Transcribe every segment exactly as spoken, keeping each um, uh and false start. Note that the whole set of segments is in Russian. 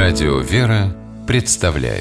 Радио «Вера» представляет.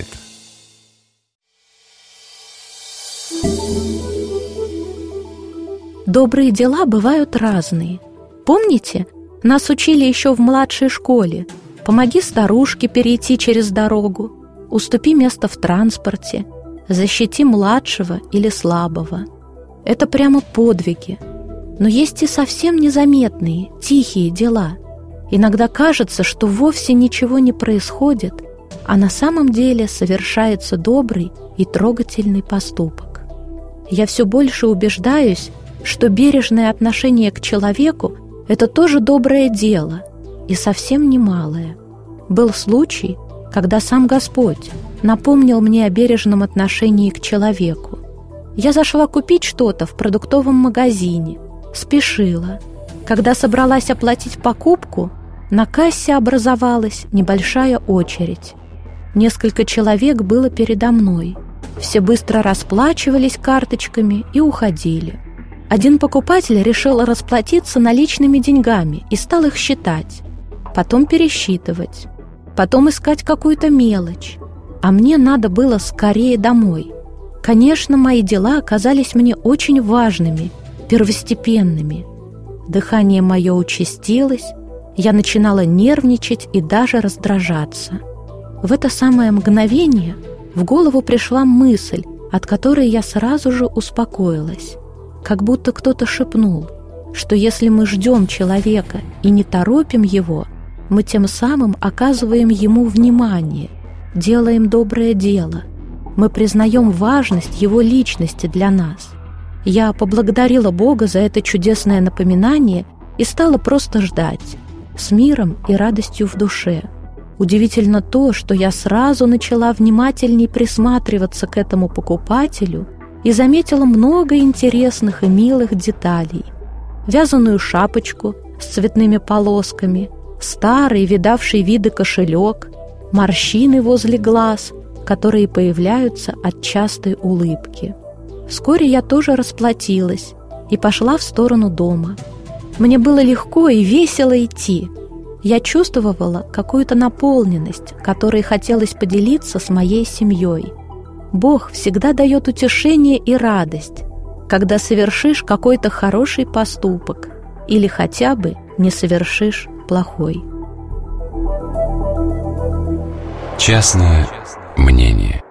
Добрые дела бывают разные. Помните, нас учили еще в младшей школе: помоги старушке перейти через дорогу, уступи место в транспорте, защити младшего или слабого. Это прямо подвиги. Но есть и совсем незаметные, тихие дела. Иногда кажется, что вовсе ничего не происходит, а на самом деле совершается добрый и трогательный поступок. Я все больше убеждаюсь, что бережное отношение к человеку – это тоже доброе дело, и совсем немалое. Был случай, когда сам Господь напомнил мне о бережном отношении к человеку. Я зашла купить что-то в продуктовом магазине, спешила. Когда собралась оплатить покупку, на кассе образовалась небольшая очередь. Несколько человек было передо мной. Все быстро расплачивались карточками и уходили. Один покупатель решил расплатиться наличными деньгами и стал их считать, потом пересчитывать, потом искать какую-то мелочь. А мне надо было скорее домой. Конечно, мои дела оказались мне очень важными, первостепенными. Дыхание мое участилось, я начинала нервничать и даже раздражаться. В это самое мгновение в голову пришла мысль, от которой я сразу же успокоилась. Как будто кто-то шепнул, что если мы ждем человека и не торопим его, мы тем самым оказываем ему внимание, делаем доброе дело. Мы признаем важность его личности для нас. Я поблагодарила Бога за это чудесное напоминание и стала просто ждать, с миром и радостью в душе. Удивительно то, что я сразу начала внимательней присматриваться к этому покупателю и заметила много интересных и милых деталей. Вязаную шапочку с цветными полосками, старый, видавший виды кошелек, морщины возле глаз, которые появляются от частой улыбки. Вскоре я тоже расплатилась и пошла в сторону дома. Мне было легко и весело идти. Я чувствовала какую-то наполненность, которой хотелось поделиться с моей семьей. Бог всегда дает утешение и радость, когда совершишь какой-то хороший поступок или хотя бы не совершишь плохой. Частное мнение.